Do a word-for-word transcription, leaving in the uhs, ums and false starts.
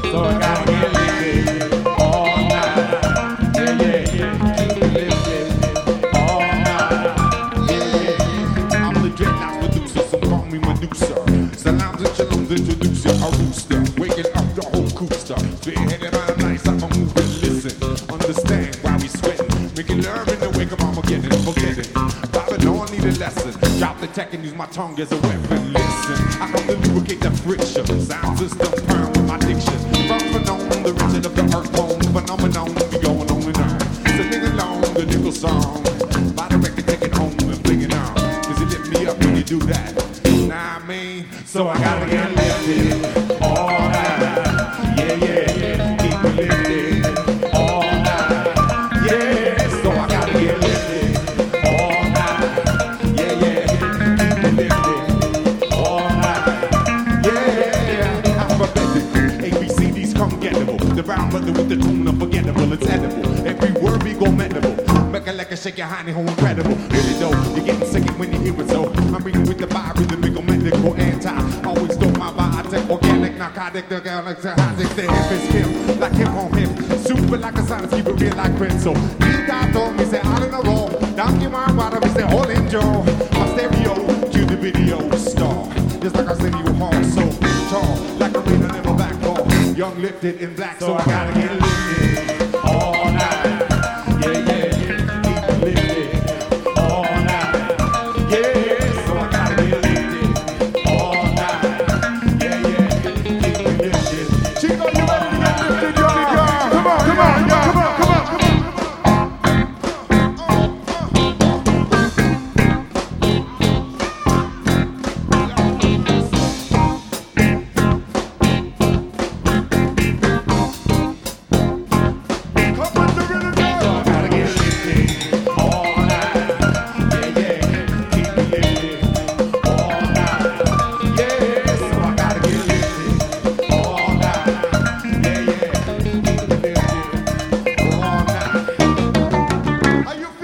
So I gotta get lifted all night. Yeah, yeah, yeah. Keep me lifted all night. Yeah, yeah, yeah. I'm the dreadnoughts Medusa, so call me Medusa. Salams and shalom's introducer, a rooster. Waking up the whole coop stuff. Spearheaded on the nights, I'ma move and listen. Understand why we sweating. Make it learn in the wake of Armageddon. Forget it. Babylon need a lesson. Drop the tech and use my tongue as a weapon. Listen, I come to lubricate the friction. Sound system perm with my diction. From phenomenon, the region of the earth bone. Phenomenon, we going on and on. Singing along the nickel song. By the record, take it home and fling it on. Cause you lift me up when you do that. Nah, I mean, so I gotta get lifted all night. Yeah, yeah, yeah. Keep me lifted all night. Yeah, so I gotta get lifted all night. Yeah, yeah. Keep me lifted all night. Yeah, alphabetical. A B C D's come gettable. The brown brother with the tune unforgettable. It's edible. Every word be go mendable. Make a like a shake your honey home incredible. Really though, you're getting sick when you hear it so. I'm reading with the vibe, with the big medical anti. Always do my biotech, organic, narcotic, the galaxy, hottic, the hip is him, like him on him. Super like a science, keep it real like pencil. You got told me, say all in a row. Down your mind, water, me say all in Joe. My stereo, cue the video star. Just like I said, you hard, so tall, like a rain, never back ball. Young lifted in black, so, so I gotta get lifted all night. Yeah, yeah, yeah, keep lifted all night. Yeah, so I gotta get lifted all night. Yeah, yeah, keep lifted. Chico, you ready to get lifted, y'all? Come on, come on, y'all. Come on, come on, come on. Are you